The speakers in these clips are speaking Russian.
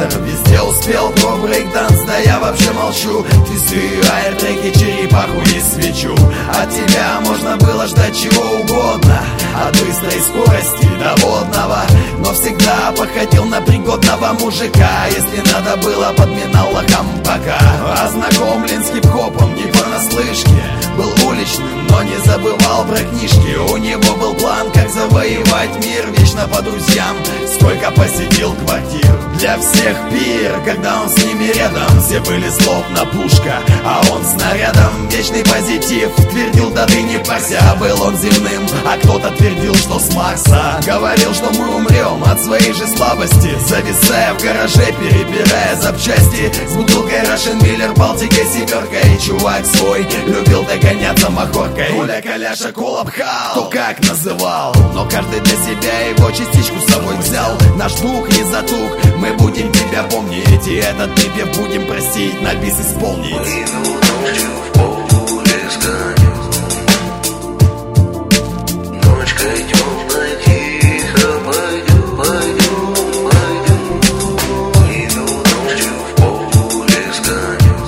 импровизатор, везде успел про брейкданс, да я вообще молчу. Твисты, аиртреки, черепаху и свечу. От тебя можно было ждать чего угодно, от быстрой скорости до водного, но всегда походил на пригодного мужика. Если надо было, подминал лохам пока. Ознакомлен с хип-хопом не понаслышке, был уличным, но не забывал про книжки. У него был план, как завоевать мир, вечно по друзьям, сколько посетил квартир. Для всех пир, когда он с ними рядом, все были словно пушка, а он снарядом. Вечный позитив, твердил, да ты не парься. Был он земным, а кто-то твердил, что с Марса. Говорил, что мы умрем от своей же слабости, зависая в гараже, перебирая запчасти. С бутылкой Russian Miller, Балтикой, семеркой. Чувак свой любил догоняться махоркой. Коля Коляша колобхал, кто как называл, но каждый для себя его частичку с собой взял. Наш дух не затух, мы будем тебя помнить, и этот припев будем просить на бис исполнить. Иду ночью в поле сканю, ночка темная, тихо пойдем, пойдем, пойдем. Иду ночью в поле сканю,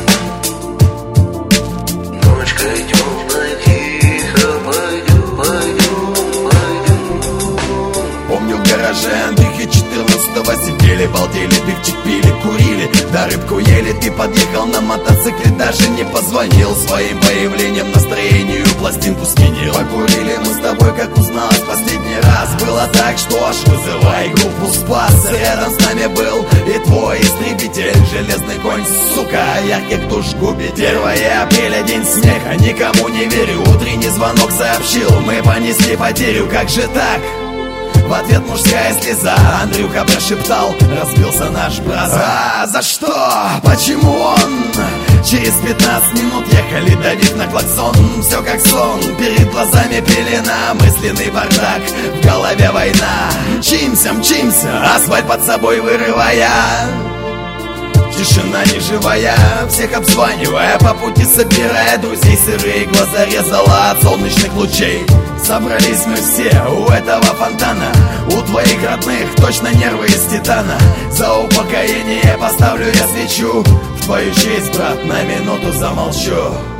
ночка темная, тихо пойдем, пойдем, пойдем. Помню в гараже Андрюхи 14-го сидели, балдели, пивчик пили, курили, да рыбку ели. Ты подъехал на мотоцикле, даже не позвонил, своим появлением настроению пластинку сменил. Покурили мы с тобой, как узналось последний раз. Было так, что аж вызывай группу Спас. Рядом с нами был и твой истребитель, железный конь, сука, ярких душ губит. 1 апреля, день смеха, никому не верю. Утренний звонок сообщил, мы понесли потерю. Как же так? В ответ мужская слеза. Андрюха прошептал, разбился наш брат. А за что? Почему он? Через 15 минут ехали, давив на клаксон. Все как сон, перед глазами пелена, мысленный бардак, в голове война. Мчимся, мчимся, асфальт под собой вырывая. Тишина неживая, всех обзванивая, по пути собирая друзей. Сырые глаза резала от солнечных лучей. Собрались мы все у этого фонтана, у твоих родных точно нервы из титана. За упокоение поставлю я свечу, в твою честь, брат, на минуту замолчу.